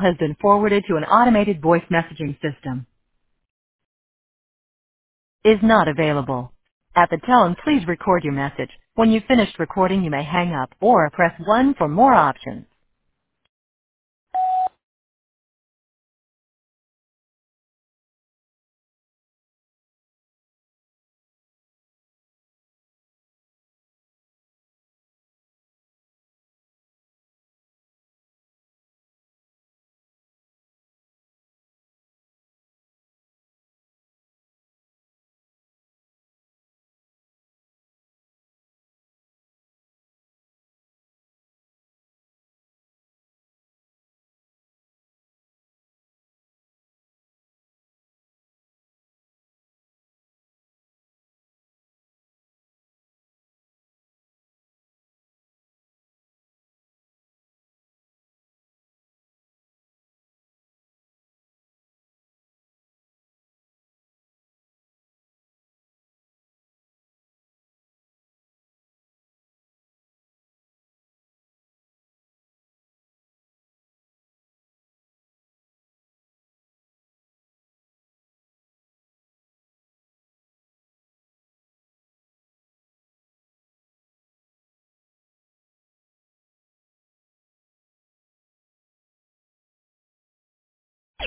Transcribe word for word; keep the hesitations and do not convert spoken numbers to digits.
has been forwarded to an automated voice messaging system. Is not available. At the tone, please record your message. When you've finished recording, you may hang up or press one for more options.